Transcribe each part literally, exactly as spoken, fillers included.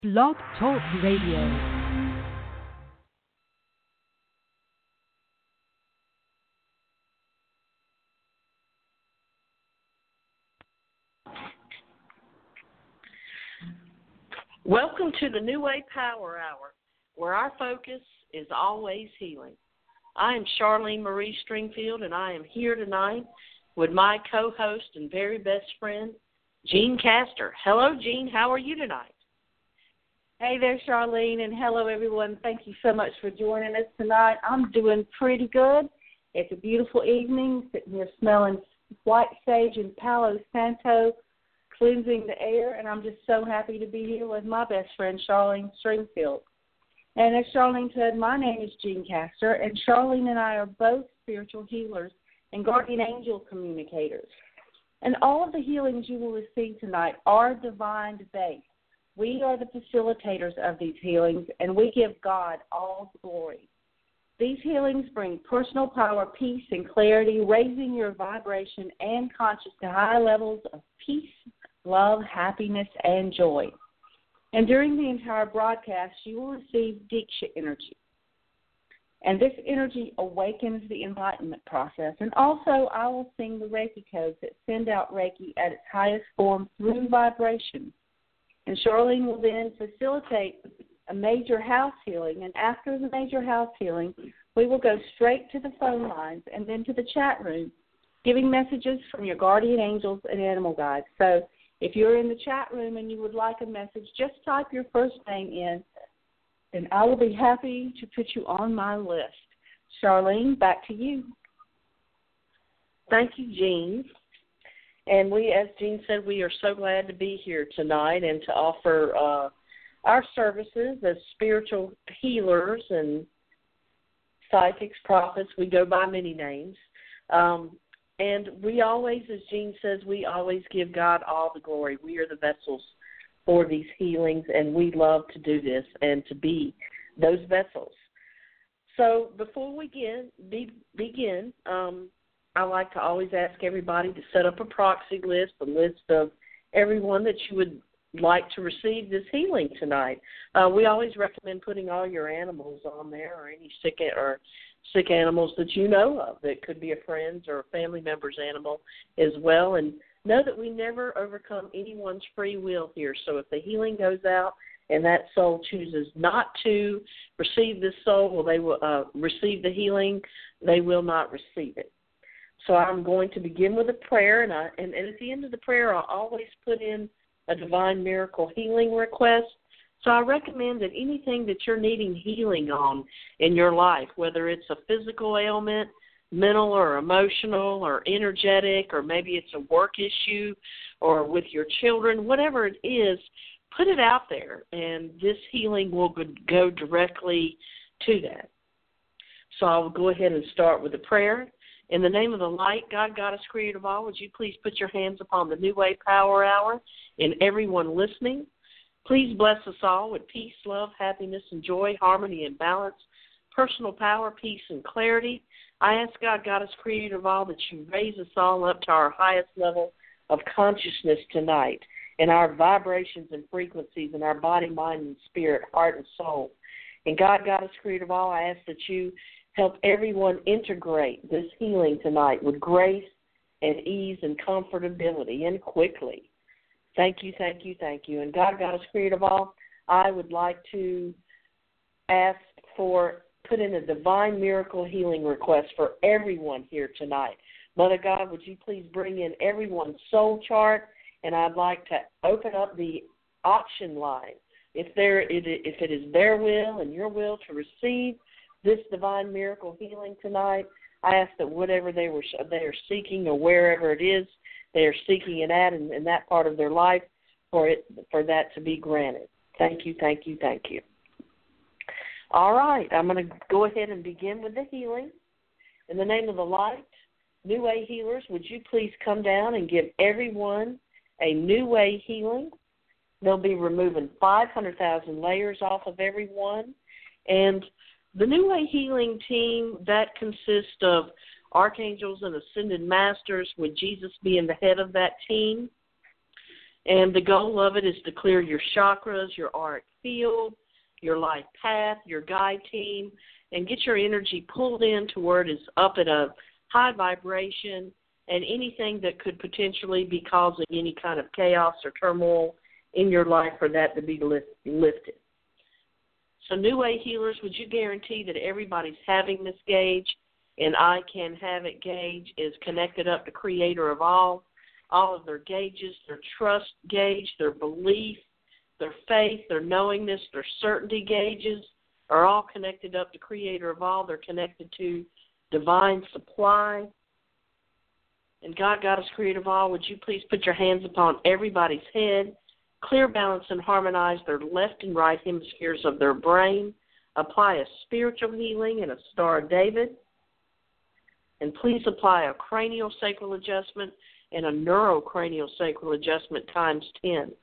Blog Talk Radio. Welcome to the New Way Power Hour, where our focus is always healing. I am Charlene Marie Stringfield, and I am here tonight with my co-host and very best friend, Jean Castor. Hello, Jean. How are you tonight? Hey there, Charlene, and hello, everyone. Thank you so much for joining us tonight. I'm doing pretty good. It's a beautiful evening, sitting here smelling white sage and Palo Santo, cleansing the air, and I'm just so happy to be here with my best friend, Charlene Stringfield. And as Charlene said, my name is Jean Castor, and Charlene and I are both spiritual healers and guardian angel communicators. And all of the healings you will receive tonight are divine-based. We are the facilitators of these healings, and we give God all the glory. These healings bring personal power, peace, and clarity, raising your vibration and conscious to high levels of peace, love, happiness, and joy. And during the entire broadcast, you will receive Diksha energy. And this energy awakens the enlightenment process. And also, I will sing the Reiki codes that send out Reiki at its highest form through vibration. And Charlene will then facilitate a major house healing. And after the major house healing, we will go straight to the phone lines and then to the chat room, giving messages from your guardian angels and animal guides. So if you're in the chat room and you would like a message, just type your first name in, and I will be happy to put you on my list. Charlene, back to you. Thank you, Jean. And we, as Jean said, we are so glad to be here tonight and to offer uh, our services as spiritual healers and psychics, prophets. We go by many names. Um, and we always, as Jean says, we always give God all the glory. We are the vessels for these healings, and we love to do this and to be those vessels. So before we begin, be, begin um, I like to always ask everybody to set up a proxy list, a list of everyone that you would like to receive this healing tonight. Uh, we always recommend putting all your animals on there, or any sick or sick animals that you know of that could be a friend's or a family member's animal as well. And know that we never overcome anyone's free will here. So if the healing goes out and that soul chooses not to receive this soul, well, they will uh, receive the healing. They will not receive it. So I'm going to begin with a prayer, and, I, and, and at the end of the prayer, I'll always put in a divine miracle healing request. So I recommend that anything that you're needing healing on in your life, whether it's a physical ailment, mental or emotional or energetic, or maybe it's a work issue or with your children, whatever it is, put it out there, and this healing will go directly to that. So I will go ahead and start with a prayer. In the name of the light, God, Goddess, Creator of all, would you please put your hands upon the New Way Power Hour and everyone listening. Please bless us all with peace, love, happiness, and joy, harmony, and balance, personal power, peace, and clarity. I ask God, Goddess, Creator of all, that you raise us all up to our highest level of consciousness tonight, in our vibrations and frequencies in our body, mind, and spirit, heart, and soul. And God, Goddess, Creator of all, I ask that you help everyone integrate this healing tonight with grace and ease and comfortability and quickly. Thank you, thank you, thank you. And God, Goddess, Creator of all, I would like to ask for, put in a divine miracle healing request for everyone here tonight. Mother God, would you please bring in everyone's soul chart, and I'd like to open up the auction line. If there, if it is their will and your will to receive this divine miracle healing tonight, I ask that whatever they were they are seeking, or wherever it is they are seeking it at in, in that part of their life, for it for that to be granted. Thank you, thank you, thank you. All right, I'm going to go ahead and begin with the healing. In the name of the light, New Way healers, would you please come down and give everyone a New Way healing? They'll be removing five hundred thousand layers off of everyone, and the New Way Healing team, that consists of archangels and ascended masters, with Jesus being the head of that team. And the goal of it is to clear your chakras, your auric field, your life path, your guide team, and get your energy pulled in to where it is up at a high vibration, and anything that could potentially be causing any kind of chaos or turmoil in your life for that to be lift, lifted. So New Way Healers, would you guarantee that everybody's having this gauge, and I Can Have It gauge is connected up to Creator of all? All of their gauges, their trust gauge, their belief, their faith, their knowingness, their certainty gauges are all connected up to Creator of all. They're connected to divine supply. And God, Goddess, Creator of all, would you please put your hands upon everybody's head, clear, balance, and harmonize their left and right hemispheres of their brain, apply a spiritual healing and a Star of David, and please apply a cranial sacral adjustment and a neurocranial sacral adjustment times ten.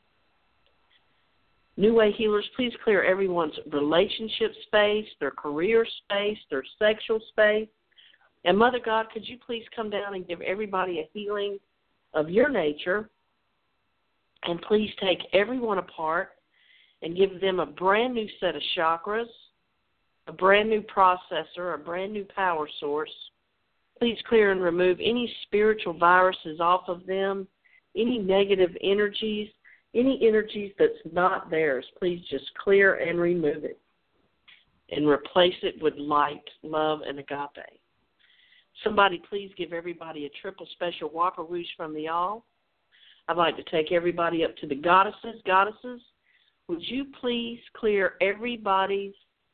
New Way Healers, please clear everyone's relationship space, their career space, their sexual space. And Mother God, could you please come down and give everybody a healing of your nature, and please take everyone apart and give them a brand new set of chakras, a brand new processor, a brand new power source. Please clear and remove any spiritual viruses off of them, any negative energies, any energies that's not theirs. Please just clear and remove it and replace it with light, love, and agape. Somebody please give everybody a triple special Whopper Whoosh from the All. I'd like to take everybody up to the goddesses. Goddesses, would you please clear everybody's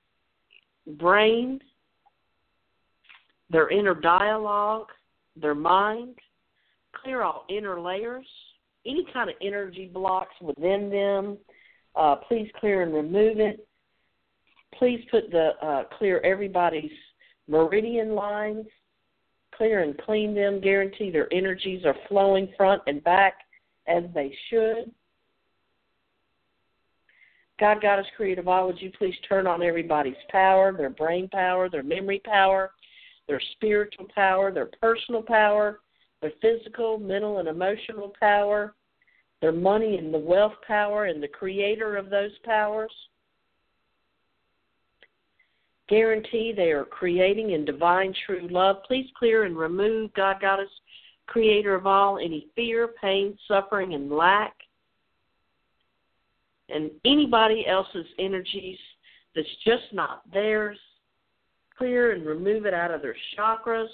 brain, their inner dialogue, their mind, clear all inner layers, any kind of energy blocks within them. Uh, please clear and remove it. Please put the uh, clear everybody's meridian lines, clear and clean them. Guarantee their energies are flowing front and back as they should. God, Goddess, Creator of all, would you please turn on everybody's power, their brain power, their memory power, their spiritual power, their personal power, their physical, mental, and emotional power, their money and the wealth power, and the creator of those powers. Guarantee they are creating in divine true love. Please clear and remove, God, Goddess, Creator of all, any fear, pain, suffering, and lack, and anybody else's energies that's just not theirs. Clear and remove it out of their chakras,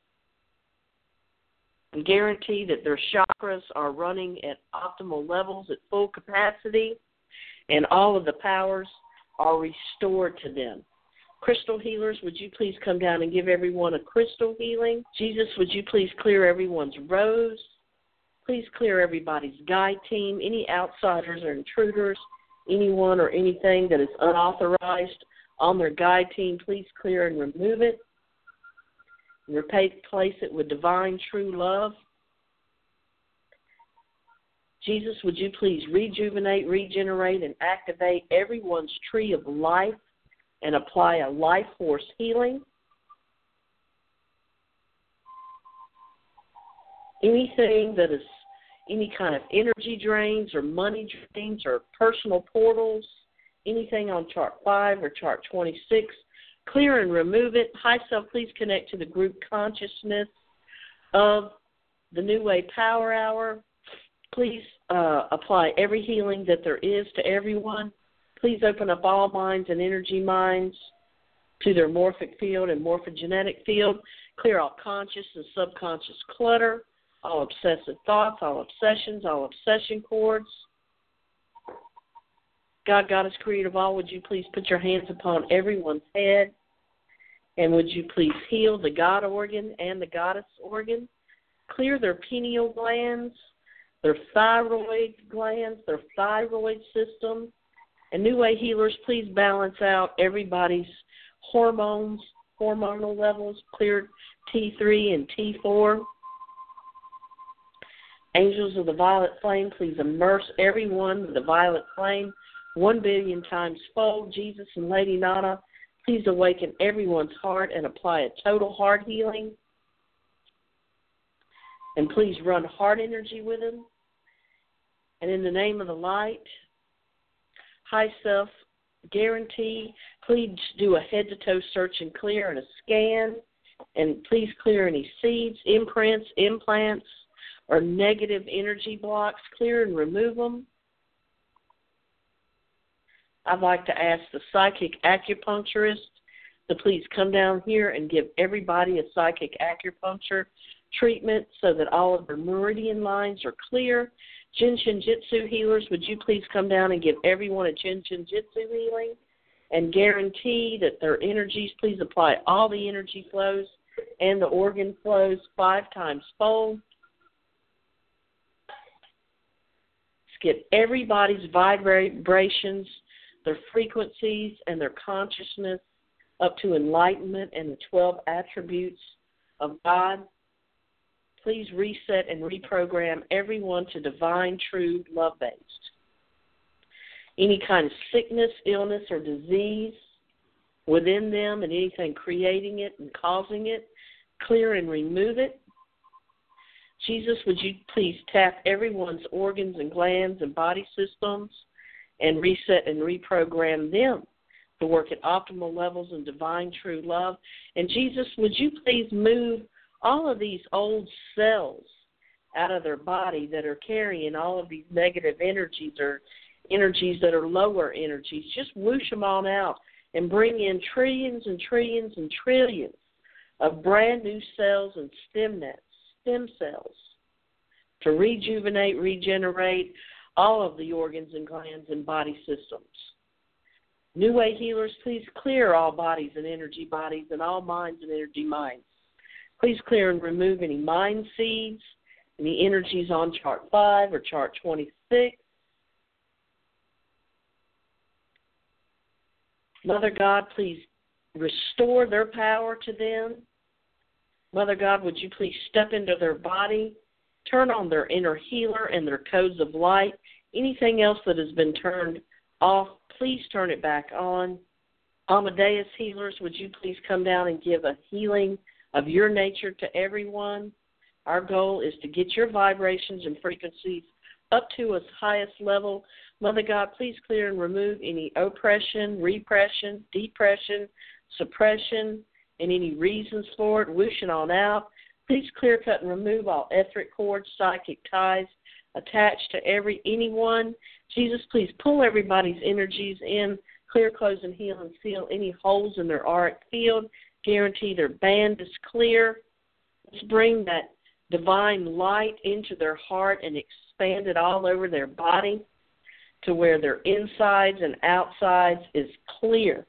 and guarantee that their chakras are running at optimal levels at full capacity, and all of the powers are restored to them. Crystal healers, would you please come down and give everyone a crystal healing? Jesus, would you please clear everyone's rose? Please clear everybody's guide team, any outsiders or intruders, anyone or anything that is unauthorized on their guide team. Please clear and remove it. And replace it with divine true love. Jesus, would you please rejuvenate, regenerate, and activate everyone's tree of life and apply a life force healing. Anything that is any kind of energy drains or money drains or personal portals, anything on chart five or chart twenty-six, clear and remove it. High Self, please connect to the group consciousness of the New Way Power Hour. Please uh, apply every healing that there is to everyone. Please open up all minds and energy minds to their morphic field and morphogenetic field. Clear all conscious and subconscious clutter, all obsessive thoughts, all obsessions, all obsession cords. God, Goddess, Creator of all, would you please put your hands upon everyone's head, and would you please heal the God organ and the Goddess organ? Clear their pineal glands, their thyroid glands, their thyroid system. And New Way healers, please balance out everybody's hormones, hormonal levels, clear T three and T four. Angels of the violet flame, please immerse everyone with the violet flame one billion times fold. Jesus and Lady Nana, please awaken everyone's heart and apply a total heart healing. And please run heart energy with them. And in the name of the light, high self, guarantee, please do a head-to-toe search and clear and a scan, and please clear any seeds, imprints, implants, or negative energy blocks. Clear and remove them. I'd like to ask the psychic acupuncturist to please come down here and give everybody a psychic acupuncture treatment so that all of their meridian lines are clear. Jin Shin Jitsu healers, would you please come down and give everyone a Jin Shin Jitsu healing and guarantee that their energies, please apply all the energy flows and the organ flows five times fold. Let's get everybody's vibrations, their frequencies, and their consciousness up to enlightenment and the twelve attributes of God. Please reset and reprogram everyone to divine, true, love-based. Any kind of sickness, illness, or disease within them and anything creating it and causing it, clear and remove it. Jesus, would you please tap everyone's organs and glands and body systems and reset and reprogram them to work at optimal levels in divine, true love. And Jesus, would you please move all of these old cells out of their body that are carrying all of these negative energies or energies that are lower energies. Just whoosh them on out and bring in trillions and trillions and trillions of brand new cells and stem nets, stem cells to rejuvenate, regenerate all of the organs and glands and body systems. New Way healers, please clear all bodies and energy bodies and all minds and energy minds. Please clear and remove any mind seeds, any energies on chart five or chart twenty-six. Mother God, please restore their power to them. Mother God, would you please step into their body, turn on their inner healer and their codes of light. Anything else that has been turned off, please turn it back on. Amadeus healers, would you please come down and give a healing of your nature to everyone? Our goal is to get your vibrations and frequencies up to its highest level. Mother God, please clear and remove any oppression, repression, depression, suppression, and any reasons for it. Whoosh it on out. Please clear, cut, and remove all etheric cords, psychic ties attached to every anyone. Jesus, please pull everybody's energies in, clear, close, and heal and seal any holes in their auric field. Guarantee their band is clear. Let's bring that divine light into their heart and expand it all over their body to where their insides and outsides is clear.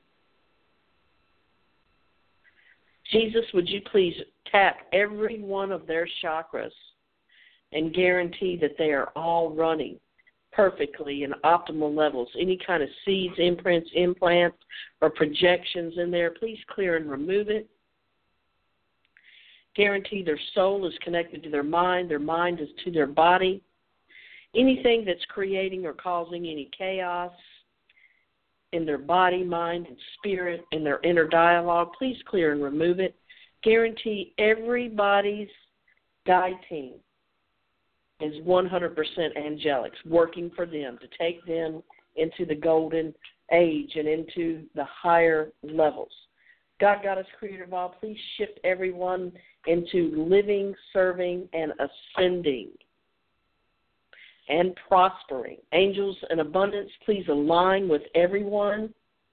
Jesus, would you please tap every one of their chakras and guarantee that they are all running perfectly in optimal levels. Any kind of seeds, imprints, implants, or projections in there, please clear and remove it. Guarantee their soul is connected to their mind, their mind is to their body. Anything that's creating or causing any chaos in their body, mind, and spirit, in their inner dialogue, please clear and remove it. Guarantee everybody's guide team is one hundred percent angelics, working for them to take them into the golden age and into the higher levels. God, Goddess, Creator of all, please shift everyone into living, serving, and ascending and prospering. Angels and abundance, please align with everyone.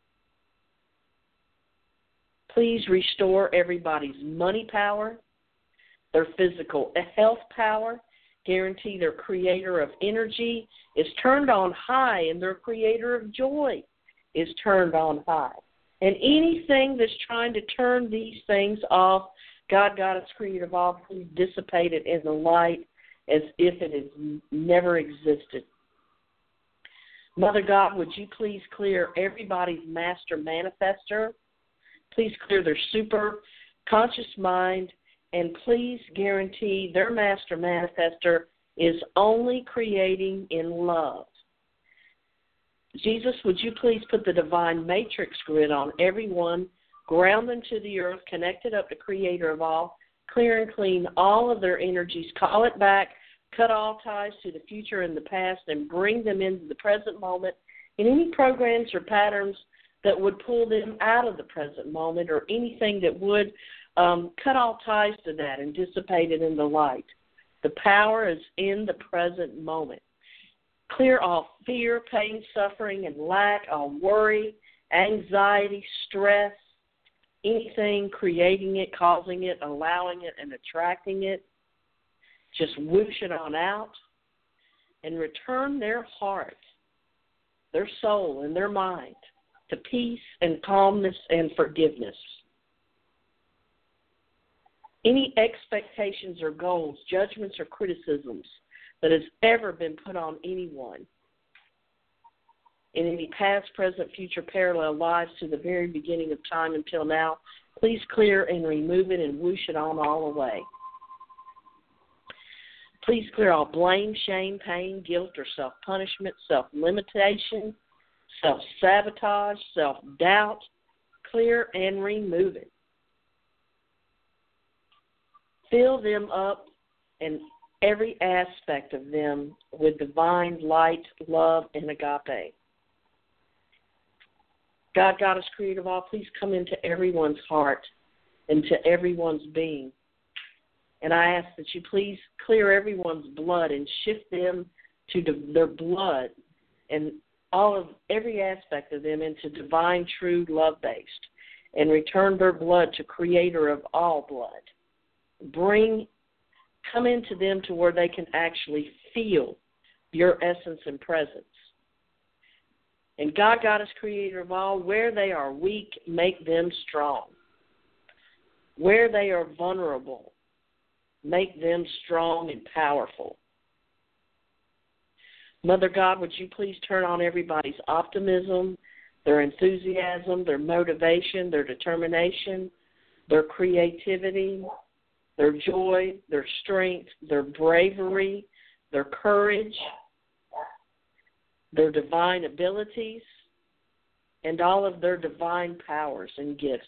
Please restore everybody's money power, their physical health power. Guarantee their creator of energy is turned on high and their creator of joy is turned on high. And anything that's trying to turn these things off, God, Goddess, Creator of all, please dissipate it in the light as if it has never existed. Mother God, would you please clear everybody's master manifester? Please clear their super conscious mind, and please guarantee their master manifester is only creating in love. Jesus, would you please put the divine matrix grid on everyone, ground them to the earth, connect it up to Creator of all, clear and clean all of their energies, call it back, cut all ties to the future and the past, and bring them into the present moment in any programs or patterns that would pull them out of the present moment, or anything that would um, cut all ties to that and dissipate it in the light. The power is in the present moment. Clear all fear, pain, suffering, and lack, all worry, anxiety, stress, anything creating it, causing it, allowing it, and attracting it. Just whoosh it on out and return their heart, their soul, and their mind to peace and calmness and forgiveness. Any expectations or goals, judgments or criticisms that has ever been put on anyone in any past, present, future, parallel lives to the very beginning of time until now, please clear and remove it and whoosh it on all away. Please clear all blame, shame, pain, guilt, or self-punishment, self-limitation, self-sabotage, self-doubt. Clear and remove it. Fill them up and every aspect of them with divine light, love, and agape. God, Goddess, Creator of all, please come into everyone's heart and to everyone's being. And I ask that you please clear everyone's blood and shift them to their blood and all of every aspect of them into divine, true, love-based, and return their blood to Creator of all blood. Bring, come into them to where they can actually feel your essence and presence. And God, Goddess, Creator of all, where they are weak, make them strong. Where they are vulnerable, make them strong and powerful. Mother God, would you please turn on everybody's optimism, their enthusiasm, their motivation, their determination, their creativity, their joy, their strength, their bravery, their courage, their divine abilities, and all of their divine powers and gifts.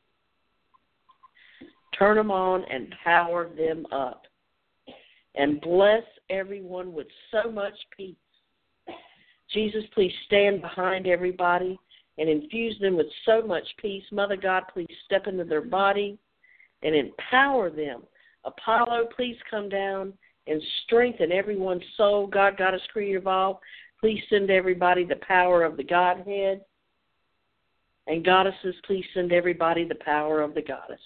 Turn them on and power them up. And bless everyone with so much peace. Jesus, please stand behind everybody and infuse them with so much peace. Mother God, please step into their body and empower them. Apollo, please come down and strengthen everyone's soul. God, Goddess, Creator of all, please send everybody the power of the Godhead. And goddesses, please send everybody the power of the Goddess.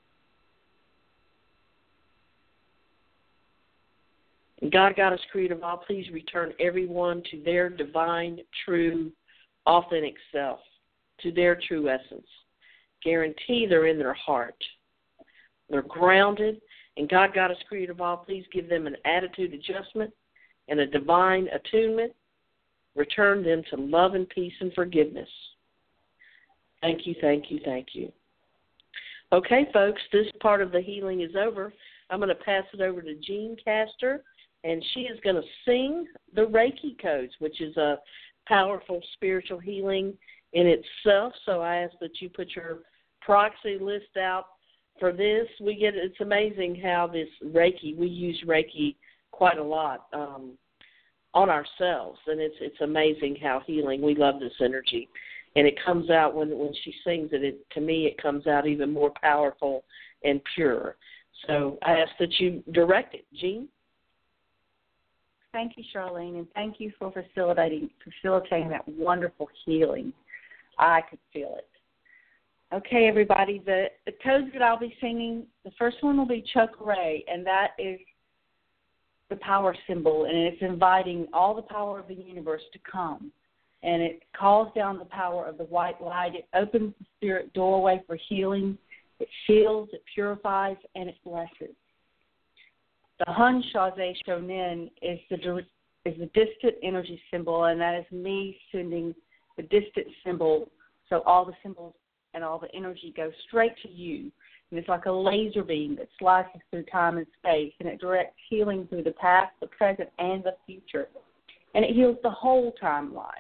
And God, Goddess, Creator of all, please return everyone to their divine, true, authentic self, to their true essence. Guarantee they're in their heart. They're grounded. And God, Goddess, Creator of all, please give them an attitude adjustment and a divine attunement. Return them to love and peace and forgiveness. Thank you, thank you, thank you. Okay, folks, this part of the healing is over. I'm going to pass it over to Jean Castor, and she is going to sing the Reiki codes, which is a powerful spiritual healing in itself. So I ask that you put your proxy list out for this. We get it's amazing how this Reiki, we use Reiki quite a lot um, on ourselves, and it's it's amazing how healing. We love this energy, and it comes out when when she sings it. It to me, it comes out even more powerful and pure. So I ask that you direct it, Jean. Thank you, Charlene, and thank you for facilitating facilitating that wonderful healing. I could feel it. Okay, everybody, the, the codes that I'll be singing, the first one will be Chokray, and that is the power symbol, and it's inviting all the power of the universe to come. And it calls down the power of the white light. It opens the spirit doorway for healing. It shields, it purifies, and it blesses. The Hun Shaze Shonin is the is the distant energy symbol, and that is me sending the distant symbol, so all the symbols and all the energy goes straight to you. And it's like a laser beam that slices through time and space, and it directs healing through the past, the present, and the future. And it heals the whole timeline.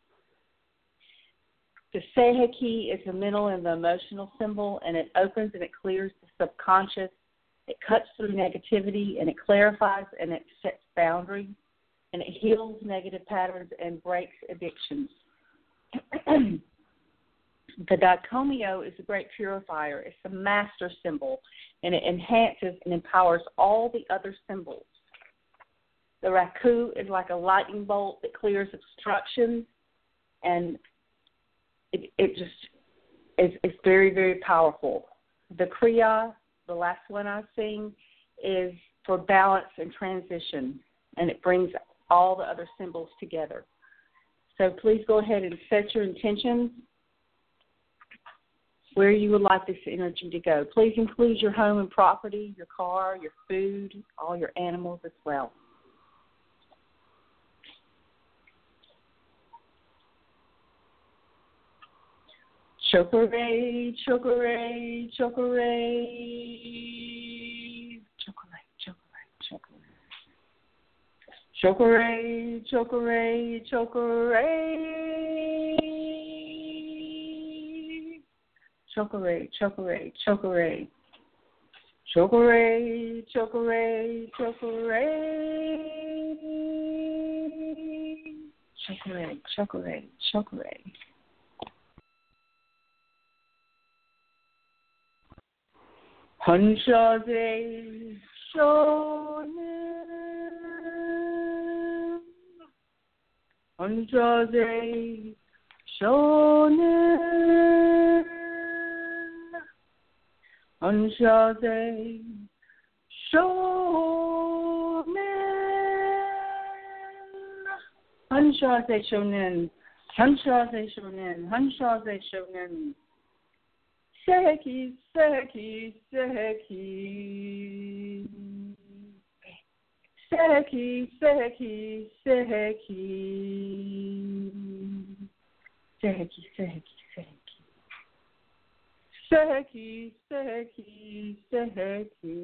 The Seheki is the mental and the emotional symbol, and it opens and it clears the subconscious It cuts through negativity, and it clarifies, and it sets boundaries, and it heals negative patterns and breaks addictions. The dicomio is a great purifier. It's a master symbol, and it enhances and empowers all the other symbols. The raku is like a lightning bolt that clears obstructions, and it, it just is it's very, very powerful. The kriya, the last one I sing, is for balance and transition, and it brings all the other symbols together. So please go ahead and set your intentions where you would like this energy to go. Please include your home and property, your car, your food, all your animals as well. Chocolate, chocolate, chocolate, chocolate, chocolate, chocolate. Chocolate, chocolate, chocolate. Chocolate, chocolate, chocolate. Chocolate, chocolate, chocolate. Chocolate, chocolate, chocolate. Hanshaze shonen. Hanshaze shonen. Hanshaze shonen. Hanshaze shonen. Hanshaze shonen. Hanshaze shonen. Seki, seki, seki. Seki, seki, seki. Seki, seki, seki. Seki, seki, seki.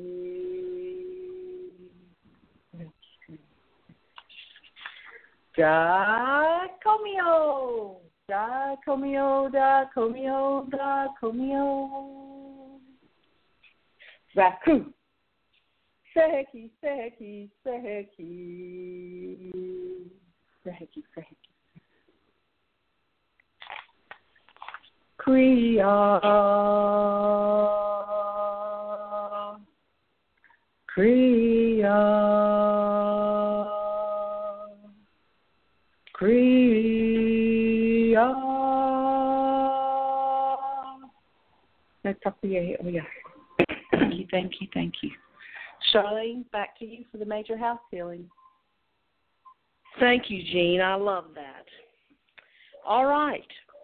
Dicomio. Dicomio, dicomio, dicomio. Raku. Seki, seki, seki. Seki, seki. Kriya. Kriya. Kriya. That's up here. Oh, yeah. Thank you, thank you, thank you. Charlene, back to you for the major house healing. Thank you, Jean. I love that. All right.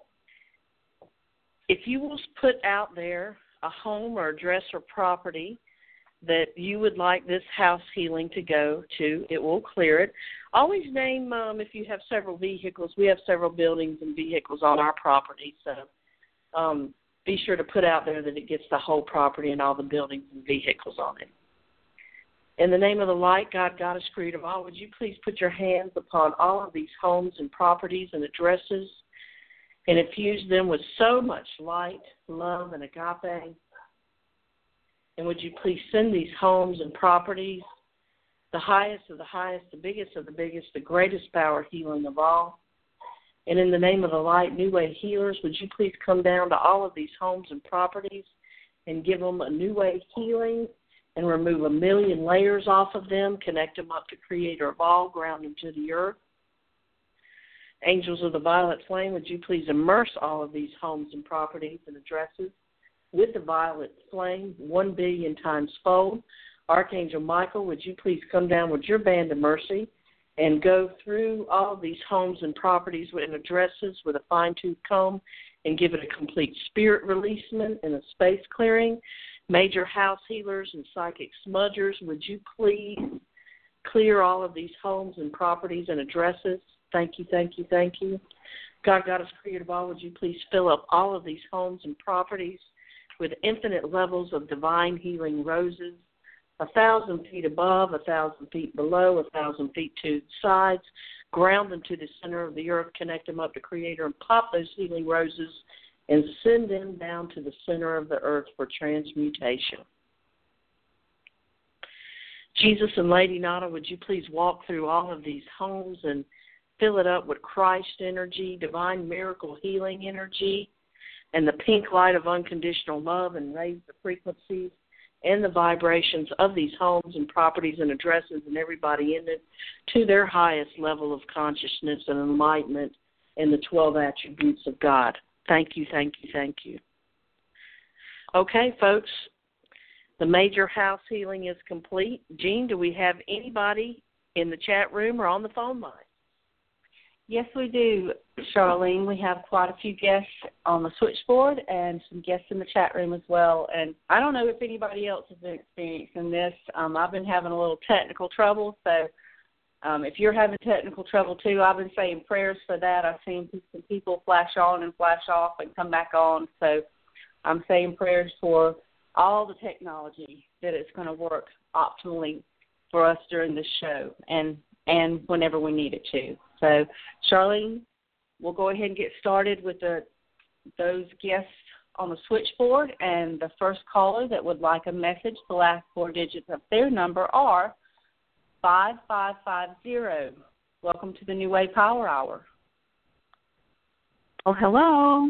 If you will put out there a home or address or property that you would like this house healing to go to, it will clear it. Always name, um, if you have several vehicles, we have several buildings and vehicles on our property, so um, be sure to put out there that it gets the whole property and all the buildings and vehicles on it. In the name of the light, God, Goddess, Creator of all, would you please put your hands upon all of these homes and properties and addresses and infuse them with so much light, love, and agape. And would you please send these homes and properties, the highest of the highest, the biggest of the biggest, the greatest power healing of all. And in the name of the light, New Way healers, would you please come down to all of these homes and properties and give them a New Way healing and remove a million layers off of them, connect them up to Creator of all, ground them to the earth. Angels of the violet flame, would you please immerse all of these homes and properties and addresses with the violet flame, one billion times fold. Archangel Michael, would you please come down with your band of mercy and go through all of these homes and properties and addresses with a fine-tooth comb and give it a complete spirit releasement and a space clearing. Major house healers and psychic smudgers, would you please clear all of these homes and properties and addresses? Thank you, thank you, thank you. God, Goddess, Creator of all, would you please fill up all of these homes and properties with infinite levels of divine healing roses, a thousand feet above, a thousand feet below, a thousand feet to the sides, ground them to the center of the earth, connect them up to Creator, and pop those healing roses and send them down to the center of the earth for transmutation. Jesus and Lady Nada, would you please walk through all of these homes and fill it up with Christ energy, divine miracle healing energy, and the pink light of unconditional love, and raise the frequencies and the vibrations of these homes and properties and addresses and everybody in it to their highest level of consciousness and enlightenment and the twelve attributes of God. Thank you, thank you, thank you. Okay, folks, the major house healing is complete. Jean, do we have anybody in the chat room or on the phone line? Yes, we do, Charlene. We have quite a few guests on the switchboard and some guests in the chat room as well. And I don't know if anybody else has been experiencing this. Um, I've been having a little technical trouble, so um, if you're having technical trouble too, I've been saying prayers for that. I've seen some people flash on and flash off and come back on. So I'm saying prayers for all the technology, that it's going to work optimally for us during this show and, and whenever we need it to. So, Charlene, we'll go ahead and get started with the, those guests on the switchboard. And the first caller that would like a message, the last four digits of their number are five five five zero. Welcome to the New Way Power Hour. Oh, hello.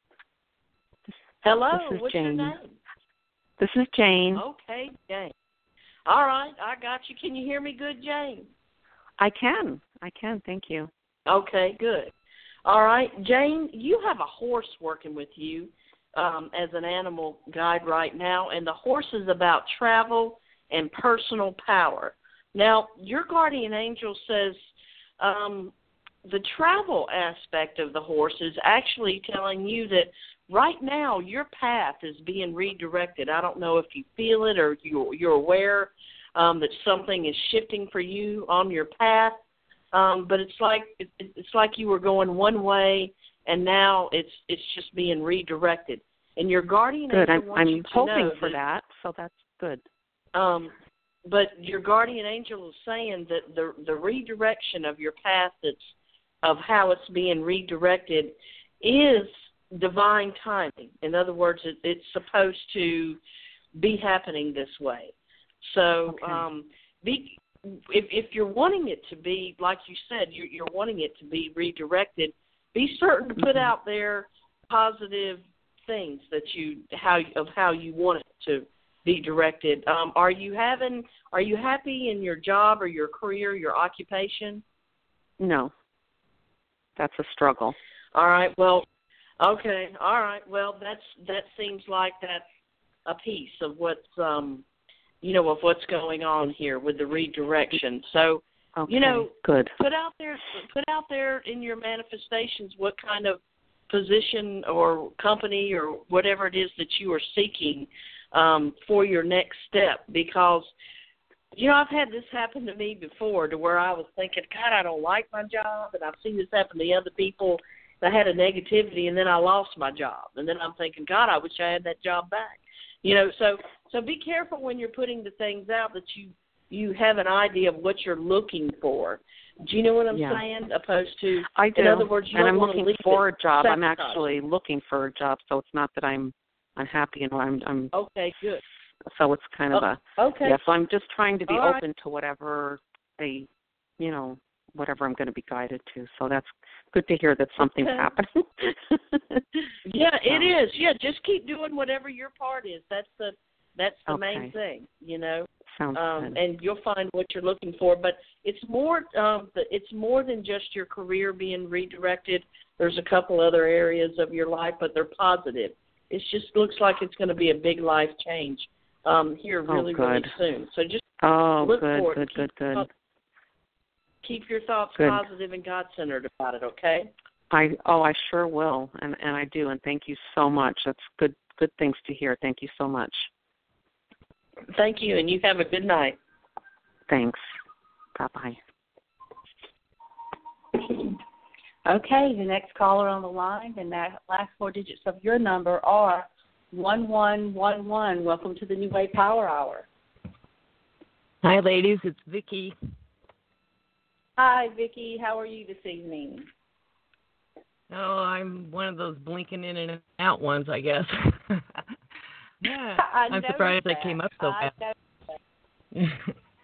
Hello, this is what's Jane. your name? This is Jane. Okay, Jane. All right, I got you. Can you hear me good, Jane? I can. I can. Thank you. Okay, good. All right, Jane, you have a horse working with you um, as an animal guide right now, and the horse is about travel and personal power. Now, your guardian angel says um, the travel aspect of the horse is actually telling you that right now your path is being redirected. I don't know if you feel it or you're, you're aware um, that something is shifting for you on your path. Um, but it's like it, it's like you were going one way, and now it's it's just being redirected. And your guardian good. angel I'm, wants I'm you to hoping know for that, that, so that's good. Um, but your guardian angel is saying that the the redirection of your path, that's of how it's being redirected, is divine timing. In other words, it, it's supposed to be happening this way. So, okay. um, be. If, if you're wanting it to be, like you said, you're, you're wanting it to be redirected, be certain to put mm-hmm. out there positive things that you how of how you want it to be directed. Um, are you having? Are you happy in your job or your career, your occupation? No, that's a struggle. All right. Well, okay. All right. Well, that's that seems like that's a piece of what's um. you know, of what's going on here with the redirection. So, okay, you know, good. put out there, put out there in your manifestations what kind of position or company or whatever it is that you are seeking um, for your next step. Because, you know, I've had this happen to me before, to where I was thinking, God, I don't like my job, and I've seen this happen to other people. I had a negativity, and then I lost my job, and then I'm thinking, God, I wish I had that job back. You know, so so be careful when you're putting the things out that you you have an idea of what you're looking for. Do you know what I'm yeah. saying? Opposed to, I do. in other words, you and don't I'm want looking to leave for it a job. I'm sabotage. actually looking for a job, so it's not that I'm unhappy and I'm. I'm okay, good. So it's kind of oh, a okay. yeah. So I'm just trying to be All open right. to whatever they, you know, whatever I'm going to be guided to. So that's good to hear that something's okay. happening. yeah, so. it is. Yeah, just keep doing whatever your part is. That's the That's the okay. main thing, you know. Sounds um, good. And you'll find what you're looking for. But it's more, um, it's more than just your career being redirected. There's a couple other areas of your life, but they're positive. It just looks like it's going to be a big life change um, here really, oh, really good. soon. So just oh, look good, for it. good, Keep, good, good. uh, keep your thoughts good. positive and God-centered about it, okay? I oh, I sure will, and and I do, and thank you so much. That's good, good things to hear. Thank you so much. Thank you, and you have a good night. Thanks. Bye-bye. Okay, the next caller on the line, and that last four digits of your number are one one one one. Welcome to the New Way Power Hour. Hi, ladies. It's Vicki. Hi, Vicki. How are you this evening? Oh, I'm one of those blinking in and out ones, I guess. yeah, I I'm surprised that. I came up so I fast.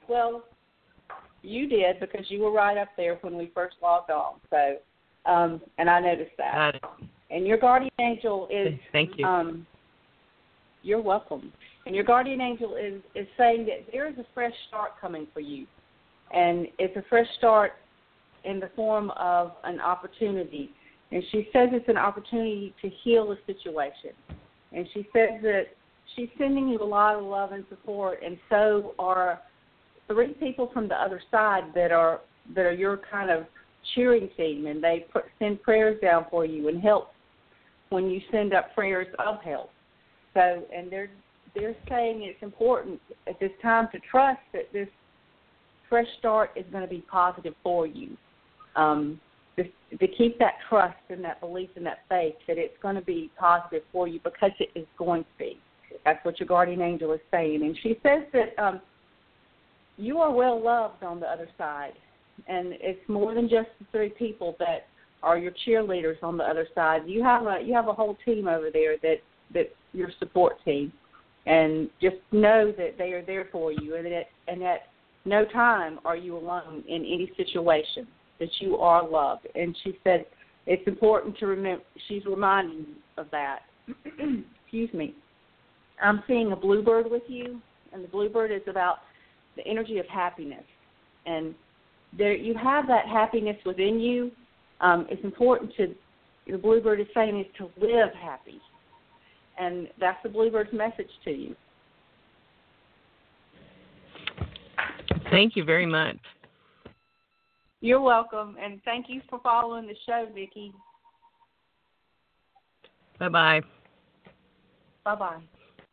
well, you did because you were right up there when we first logged on. So, um, and I noticed that. Got it. And your guardian angel is. Thank you. Um, you're welcome. And your guardian angel is, is saying that there is a fresh start coming for you. And it's a fresh start in the form of an opportunity. And she says it's an opportunity to heal a situation. And she says that she's sending you a lot of love and support, and so are three people from the other side that are that are your kind of cheering team, and they put, send prayers down for you and help when you send up prayers of help. So, and they're they're saying it's important at this time to trust that this fresh start is going to be positive for you. Um, to, to keep that trust and that belief and that faith that it's going to be positive for you because it is going to be. That's what your guardian angel is saying. And she says that um, you are well loved on the other side. And it's more than just the three people that are your cheerleaders on the other side. You have a you have a whole team over there that that's your support team. And just know that they are there for you, and that and at no time are you alone in any situation, that you are loved. And she said it's important to remember, she's reminding you of that. Excuse me. I'm seeing a bluebird with you, and the bluebird is about the energy of happiness. And there you have that happiness within you. Um, it's important to, the bluebird is saying, is to live happy. And that's the bluebird's message to you. Thank you very much. You're welcome, and thank you for following the show, Vicki. Bye-bye. Bye-bye.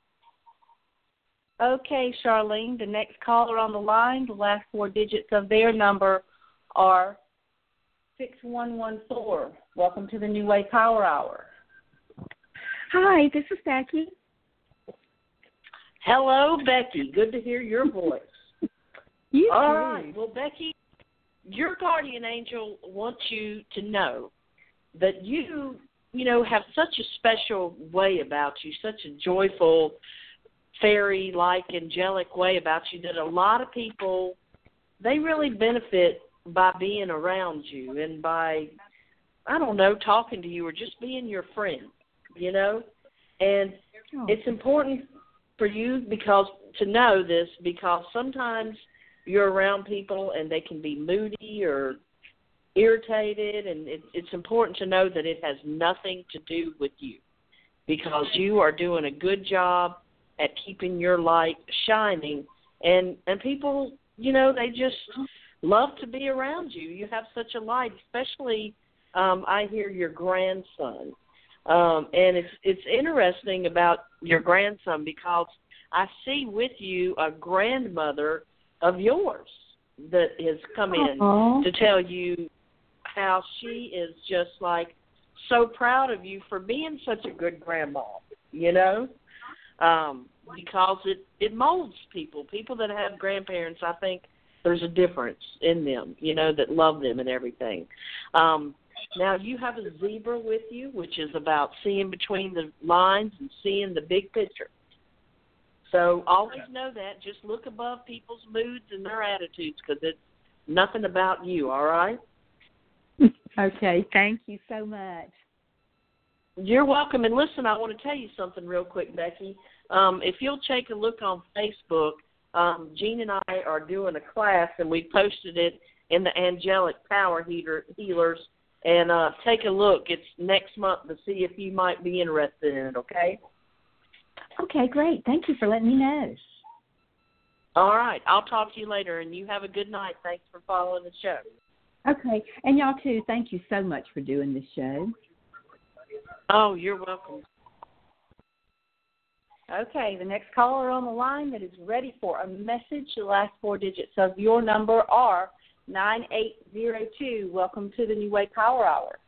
Okay, Charlene, the next caller on the line, the last four digits of their number are six one one four. Welcome to the New Way Power Hour. Hi, this is Becky. Hello, Becky. Good to hear your voice. You All too. right. Well, Becky, your guardian angel wants you to know that you, you know, have such a special way about you, such a joyful, fairy-like, angelic way about you that a lot of people, they really benefit by being around you and by, I don't know, talking to you or just being your friend, you know. And Oh. it's important for you because to know this because sometimes you're around people and they can be moody or irritated, and it, it's important to know that it has nothing to do with you because you are doing a good job at keeping your light shining, and and people, you know, they just love to be around you. You have such a light, especially um, I hear your grandson, um, and it's it's interesting about your grandson because I see with you a grandmother of yours that has come in Aww. to tell you how she is just like so proud of you for being such a good grandma, you know. Um, because it, it molds people. People that have grandparents, I think there's a difference in them, you know, that love them and everything. Um, now, you have a zebra with you, which is about seeing between the lines and seeing the big picture. So always know that. Just look above people's moods and their attitudes because it's nothing about you, all right? Okay, thank you so much. You're welcome. And listen, I want to tell you something real quick, Becky. Um, if you'll take a look on Facebook, um, Jean and I are doing a class, and we posted it in the Angelic Power Heater, Healers. And uh, take a look. It's next month to see if you might be interested in it, okay? Okay, great. Thank you for letting me know. All right. I'll talk to you later, and you have a good night. Thanks for following the show. Okay, and y'all too, thank you so much for doing this show. Oh, you're welcome. Okay, the next caller on the line that is ready for a message, the last four digits of your number are nine eight zero two. Welcome to the New Way Power Hour.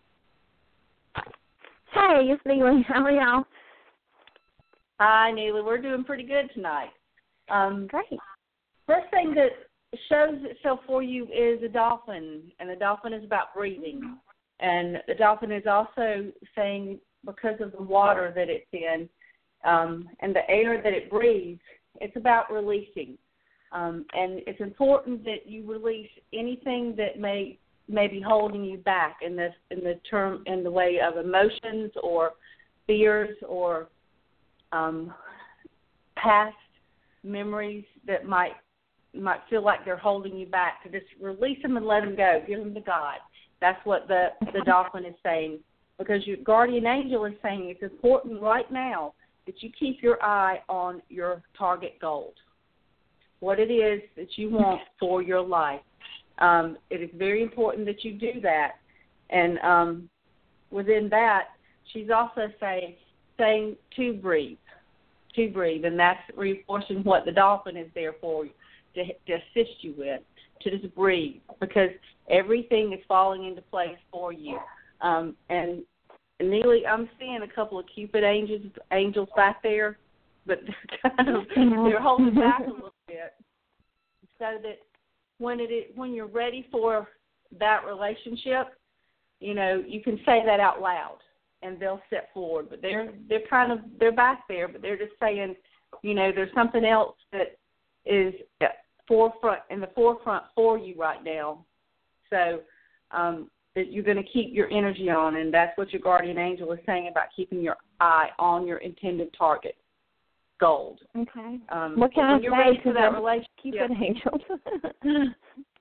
Hey, it's Neely. How are y'all? Hi, Neely. We're doing pretty good tonight. Um, Great. First thing that shows itself for you is a dolphin, and the dolphin is about breathing. And the dolphin is also saying because of the water that it's in um, and the air that it breathes, it's about releasing. Um, and it's important that you release anything that may may be holding you back in the in the term in the way of emotions or fears or um, past memories that might might feel like they're holding you back. To just release them and let them go. Give them to God. That's what the the dolphin is saying, because your guardian angel is saying it's important right now that you keep your eye on your target goal, what it is that you want for your life. Um, it is very important that you do that. And um, within that, she's also saying, saying to breathe, to breathe, and that's reinforcing what the dolphin is there for you, to, to assist you with, to just breathe, because everything is falling into place for you. Um, and Neely, I'm seeing a couple of Cupid angels, angels back there, but they're kind of they're holding back a little bit, so that when it is, when you're ready for that relationship, you know, you can say that out loud, and they'll step forward. But they're they're kind of they're back there, but they're just saying, you know, there's something else that is forefront in the forefront for you right now. So um, that you're going to keep your energy on, and that's what your guardian angel is saying about keeping your eye on your intended target. Gold. Okay. Um, what can I you're say ready to for that the relationship? Cupid angels?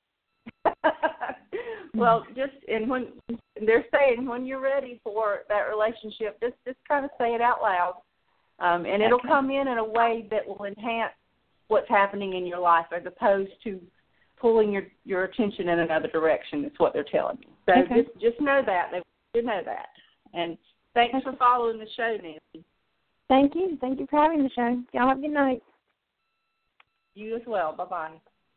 Well, just and when they're saying when you're ready for that relationship, just just kind of say it out loud, um, and it'll okay. come in in a way that will enhance what's happening in your life, as opposed to pulling your your attention in another direction. Is what they're telling you. So okay. just just know that they should know that. And thanks for following the show, Nancy. Thank you. Thank you for having the show. Y'all have a good night. You as well. Bye-bye.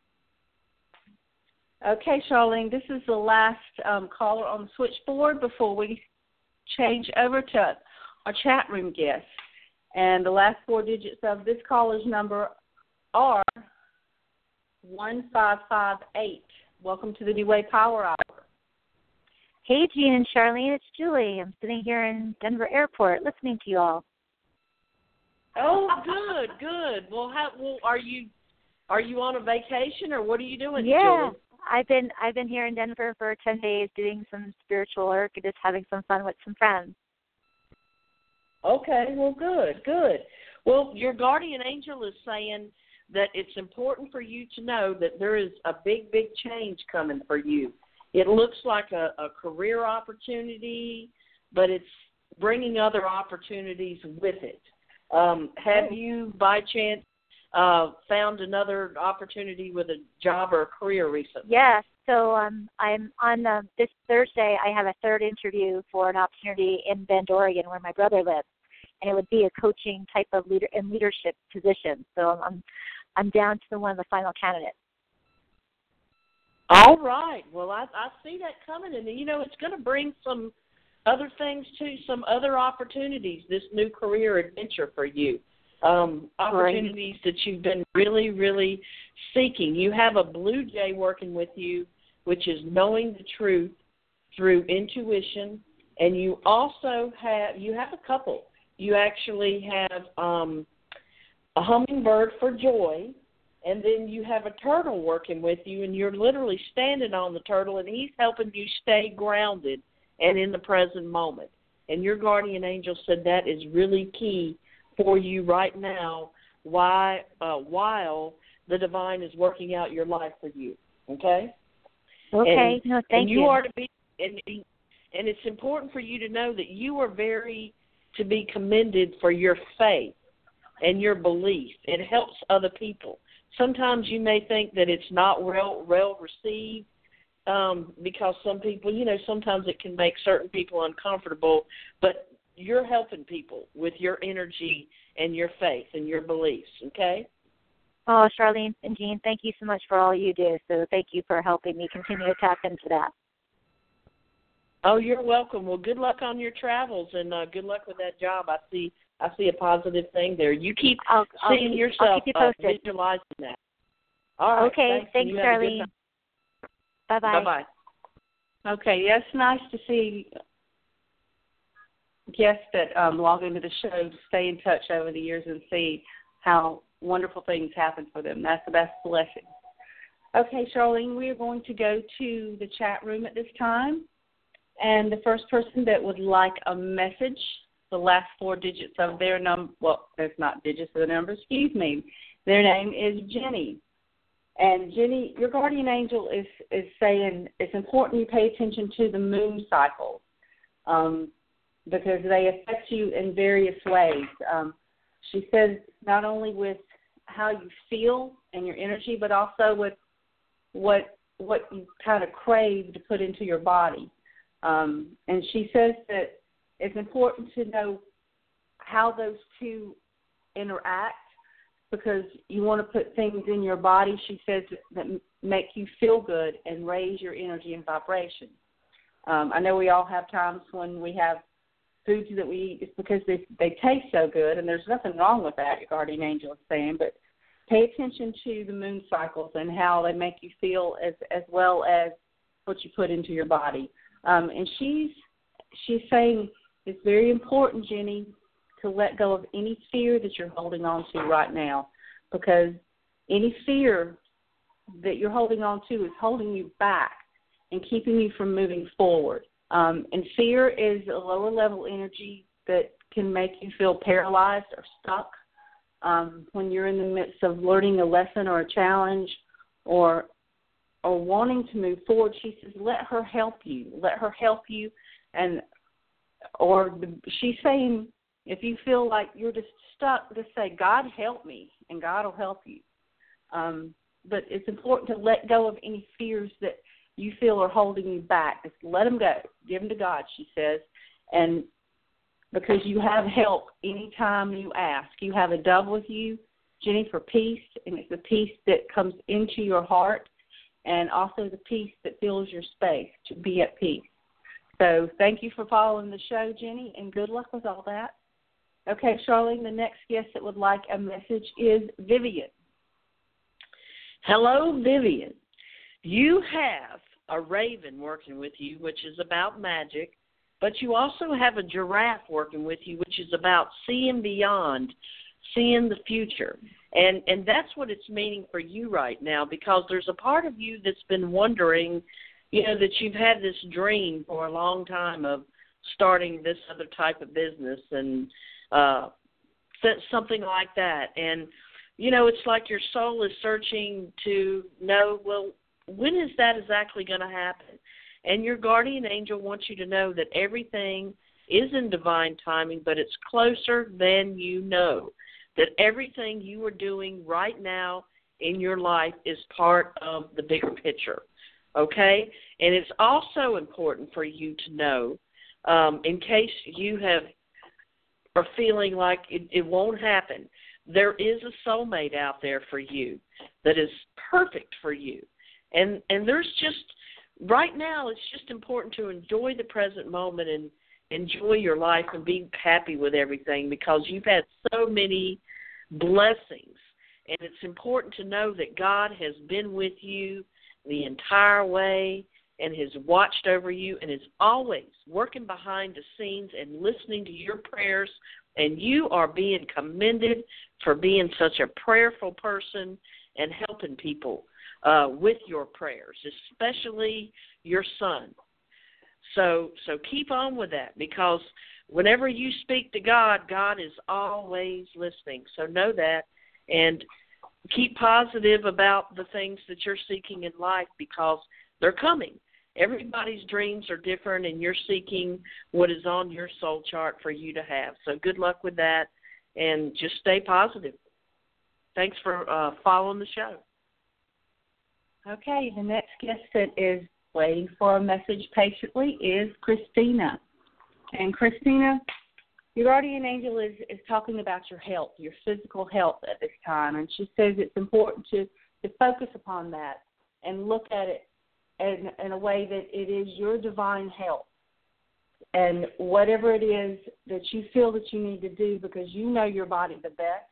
Okay, Charlene, this is the last um, caller on the switchboard before we change over to our chat room guest. And the last four digits of this caller's number are one five five eight. Welcome to the New Way Power Hour. Hey, Jean and Charlene, it's Julie. I'm sitting here in Denver Airport listening to you all. Oh, good, good. Well, how? Well, are you are you on a vacation, or what are you doing, Yeah, Julie? I've been I've been here in Denver for ten days doing some spiritual work and just having some fun with some friends. Okay, well, good, good. Well, your guardian angel is saying that it's important for you to know that there is a big, big change coming for you. It looks like a, a career opportunity, but it's bringing other opportunities with it. Um, have you, by chance, uh, found another opportunity with a job or a career recently? Yes. So um, I'm on uh, this Thursday. I have a third interview for an opportunity in Bend, Oregon, where my brother lives, and it would be a coaching type of leader and leadership position. So I'm I'm down to one of the final candidates. All right. Well, I, I see that coming, and you know it's going to bring some other things too, some other opportunities, this new career adventure for you, um, opportunities right. that you've been really, really seeking. You have a blue jay working with you, which is knowing the truth through intuition, and you also have, you have a couple. You actually have um, a hummingbird for joy, and then you have a turtle working with you, and you're literally standing on the turtle, and he's helping you stay grounded and in the present moment. And your guardian angel said that is really key for you right now why, uh, while the divine is working out your life for you, okay? Okay, and, no, thank and you. you. are to be, and, and it's important for you to know that you are very to be commended for your faith and your belief. It helps other people. Sometimes you may think that it's not well, well received, Um, because some people, you know, sometimes it can make certain people uncomfortable, but you're helping people with your energy and your faith and your beliefs, okay? Oh, Charlene and Jean, thank you so much for all you do. So thank you for helping me continue to tap into that. Oh, you're welcome. Well, good luck on your travels, and uh, good luck with that job. I see I see a positive thing there. You keep I'll, I'll seeing keep, yourself I'll keep you posted. Uh, visualizing that. All right. Okay, thanks, thanks, Charlene. Bye-bye. Bye-bye. Okay, yeah, it's nice to see guests that um, log into the show to stay in touch over the years and see how wonderful things happen for them. That's the best blessing. Okay, Charlene, we are going to go to the chat room at this time. And the first person that would like a message, the last four digits of their number, well, that's not digits of the number, excuse me. Their name is Jenny. And Jenny, your guardian angel is, is saying it's important you pay attention to the moon cycles um, because they affect you in various ways. Um, she says not only with how you feel and your energy, but also with what what you kind of crave to put into your body. Um, and she says that it's important to know how those two interact because you want to put things in your body, she says, that make you feel good and raise your energy and vibration. Um, I know we all have times when we have foods that we eat just because they, they taste so good, and there's nothing wrong with that, your guardian angel is saying, but pay attention to the moon cycles and how they make you feel as, as well as what you put into your body. Um, and she's she's saying it's very important, Jenny, to let go of any fear that you're holding on to right now, because any fear that you're holding on to is holding you back and keeping you from moving forward. Um, and fear is a lower level energy that can make you feel paralyzed or stuck um, when you're in the midst of learning a lesson or a challenge or or wanting to move forward. She says, let her help you. Let her help you. And or the, she's saying, if you feel like you're just stuck, just say, God, help me, and God will help you. Um, but it's important to let go of any fears that you feel are holding you back. Just let them go. Give them to God, she says. And because you have help anytime you ask. You have a dove with you, Jenny, for peace, and it's the peace that comes into your heart and also the peace that fills your space to be at peace. So thank you for following the show, Jenny, and good luck with all that. Okay, Charlene, the next guest that would like a message is Vivian. Hello, Vivian. You have a raven working with you, which is about magic, but you also have a giraffe working with you, which is about seeing beyond, seeing the future. And and that's what it's meaning for you right now, because there's a part of you that's been wondering, you know, that you've had this dream for a long time of starting this other type of business and uh, something like that. And, you know, it's like your soul is searching to know, well, when is that exactly going to happen? And your guardian angel wants you to know that everything is in divine timing, but it's closer than you know, that everything you are doing right now in your life is part of the bigger picture, okay? And it's also important for you to know, um, in case you have are feeling like it, it won't happen, there is a soulmate out there for you that is perfect for you. And and there's just, right now, it's just important to enjoy the present moment and enjoy your life and be happy with everything, because you've had so many blessings. And it's important to know that God has been with you the entire way and has watched over you and is always working behind the scenes and listening to your prayers. And you are being commended for being such a prayerful person and helping people uh, with your prayers, especially your son. So so keep on with that, because whenever you speak to God, God is always listening. So know that, and keep positive about the things that you're seeking in life, because they're coming. Everybody's dreams are different, and you're seeking what is on your soul chart for you to have. So good luck with that, and just stay positive. Thanks for uh, following the show. Okay, the next guest that is waiting for a message patiently is Christina. And Christina, your guardian angel is, is talking about your health, your physical health at this time, and she says it's important to, to focus upon that and look at it in, in a way that it is your divine health. And whatever it is that you feel that you need to do, because you know your body the best,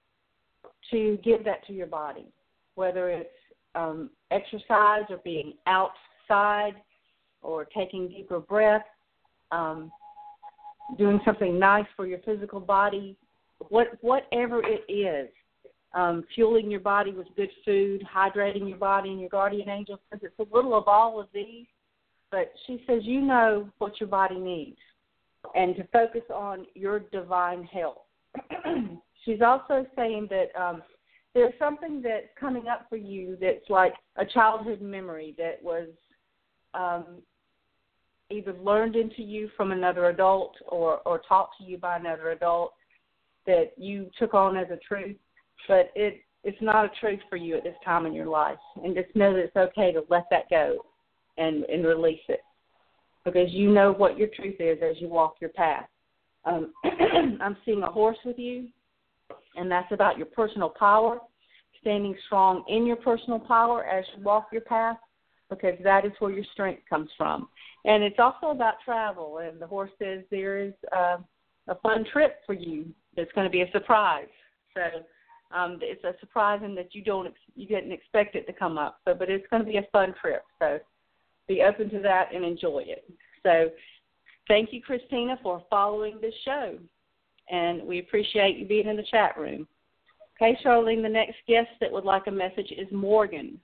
to give that to your body, whether it's um, exercise or being outside or taking deeper breaths, um, doing something nice for your physical body, what, whatever it is, um, fueling your body with good food, hydrating your body, and your guardian angel says it's a little of all of these, but she says you know what your body needs and to focus on your divine health. She's also saying that um, there's something that's coming up for you that's like a childhood memory that was um, either learned into you from another adult or, or taught to you by another adult that you took on as a truth, but it, it's not a truth for you at this time in your life. And just know that it's okay to let that go and, and release it because you know what your truth is as you walk your path. Um, I'm seeing a horse with you, and that's about your personal power, standing strong in your personal power as you walk your path, because that is where your strength comes from. And it's also about travel, and the horse says there is uh, a fun trip for you that's going to be a surprise. So um, it's a surprise in that you don't you didn't expect it to come up. So, but it's going to be a fun trip. So be open to that and enjoy it. So thank you, Christina, for following this show, and we appreciate you being in the chat room. Okay, Charlene, the next guest that would like a message is Morgan.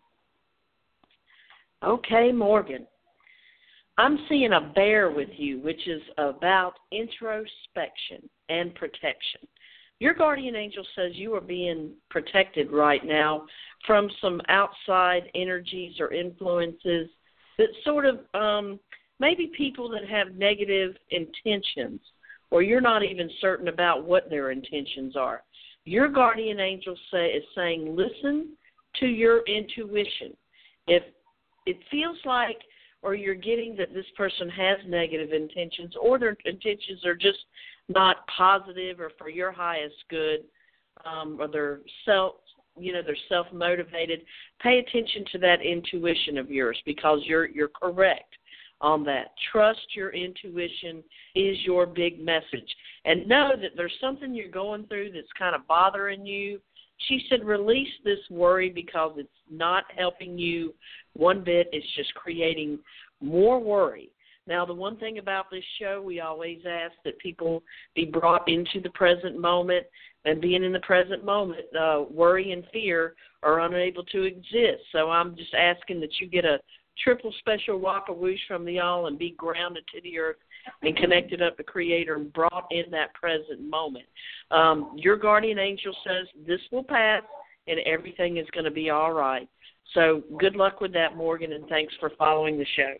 Okay, Morgan. I'm seeing a bear with you, which is about introspection and protection. Your guardian angel says you are being protected right now from some outside energies or influences that sort of um, maybe people that have negative intentions, or you're not even certain about what their intentions are. Your guardian angel say, is saying, listen to your intuition. If it feels like or you're getting that this person has negative intentions or their intentions are just not positive or for your highest good, um, or they're self, you know, they're self-motivated, pay attention to that intuition of yours because you're you're correct on that. Trust your intuition is your big message. And know that there's something you're going through that's kind of bothering you. She said release this worry because it's not helping you one bit. It's just creating more worry. Now, the one thing about this show, we always ask that people be brought into the present moment, and being in the present moment, uh, worry and fear are unable to exist. So I'm just asking that you get a triple special waka-whoosh from the all and be grounded to the earth and connected up to Creator and brought in that present moment. Um, your guardian angel says this will pass and everything is going to be all right. So good luck with that, Morgan, and thanks for following the show.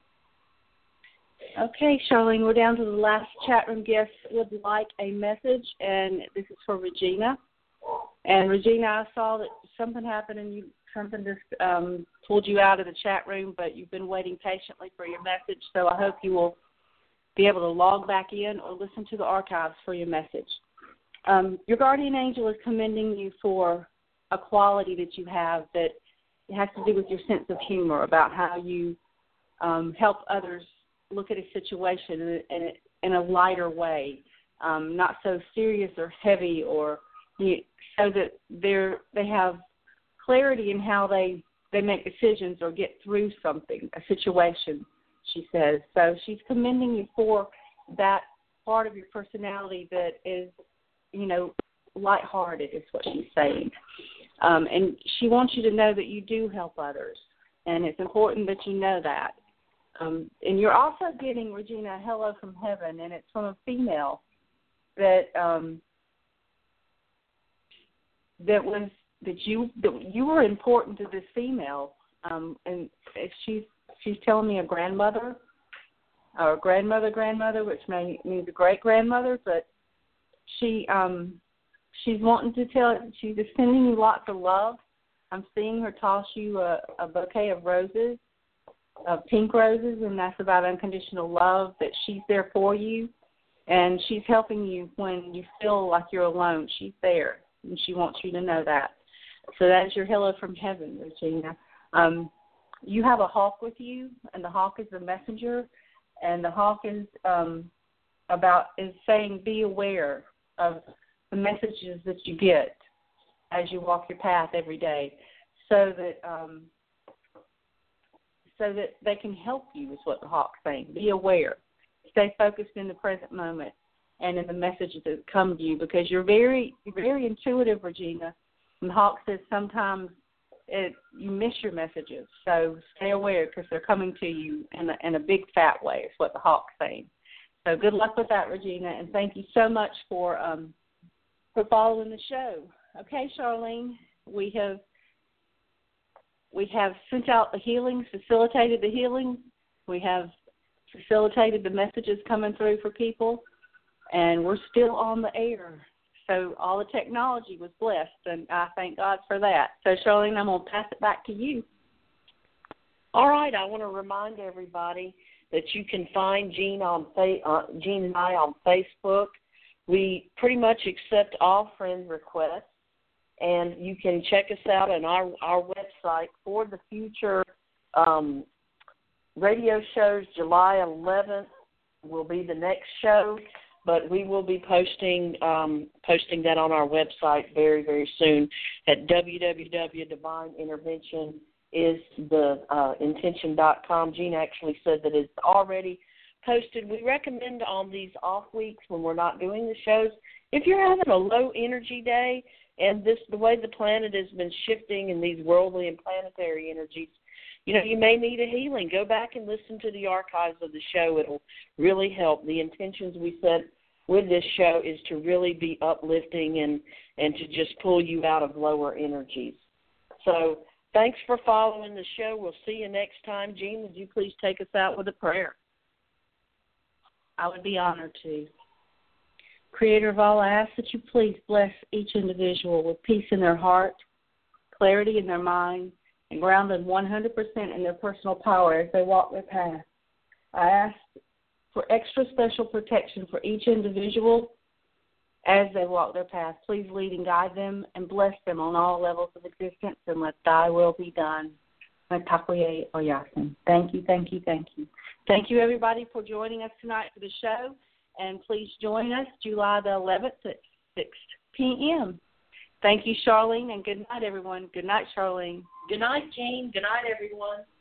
Okay, Charlene, we're down to the last chat room guest would like a message, and this is for Regina. And Regina, I saw that something happened and you something just um, pulled you out of the chat room, but you've been waiting patiently for your message, so I hope you will be able to log back in or listen to the archives for your message. Um, your guardian angel is commending you for a quality that you have that has to do with your sense of humor, about how you um, help others look at a situation in a, in a, in a lighter way, um, not so serious or heavy, or you, so that they're they have clarity in how they, they make decisions or get through something, a situation, she says. So she's commending you for that part of your personality that is, you know, lighthearted is what she's saying. Um, and she wants you to know that you do help others, and it's important that you know that. Um, and you're also getting, Regina, a hello from heaven, and it's from a female that um, that was that you that you were important to this female, um, and she's she's telling me a grandmother, or grandmother, grandmother, which may means a great grandmother, but she um, she's wanting to tell. She's just sending you lots of love. I'm seeing her toss you a, a bouquet of roses. Of pink roses, and that's about unconditional love, that she's there for you, and she's helping you when you feel like you're alone. She's there, and she wants you to know that. So that is your hello from heaven, Regina. Um, you have a hawk with you, and the hawk is the messenger, and the hawk is um, about is saying be aware of the messages that you get as you walk your path every day, so that um, so that they can help you, is what the hawk's saying. Be aware. Stay focused in the present moment and in the messages that come to you, because you're very, you're very intuitive, Regina, And Hawk says sometimes it, you miss your messages, so stay aware because they're coming to you in a, in a big fat way is what the Hawk's saying. So good luck with that, Regina, and thank you so much for um, for following the show. Okay, Charlene, we have we have sent out the healings, facilitated the healing. We have facilitated the messages coming through for people, and we're still on the air. So all the technology was blessed, and I thank God for that. So, Charlene, I'm going to pass it back to you. All right, I want to remind everybody that you can find Jean on uh, Jean and I on Facebook. We pretty much accept all friend requests, and you can check us out on our, our website for the future um, radio shows. July eleventh will be the next show, but we will be posting um, posting that on our website very, very soon at w w w dot divine intervention is the uh, intention dot com. Jean actually said that it's already posted. We recommend on these off weeks when we're not doing the shows, if you're having a low energy day and this the way the planet has been shifting in these worldly and planetary energies, you know, you may need a healing. Go back and listen to the archives of the show. It'll really help. The intentions we set with this show is to really be uplifting and, and to just pull you out of lower energies. So thanks for following the show. We'll see you next time. Jean, would you please take us out with a prayer? I would be honored to. Creator of all, I ask that you please bless each individual with peace in their heart, clarity in their mind, and grounded one hundred percent in their personal power as they walk their path. I ask for extra special protection for each individual as they walk their path. Please lead and guide them and bless them on all levels of existence, and let thy will be done. Matakuye Oyasin. Thank you, thank you, thank you. Thank you, everybody, for joining us tonight for the show, and please join us July the eleventh at six p.m. Thank you, Charlene, and good night, everyone. Good night, Charlene. Good night, Jean. Good night, everyone.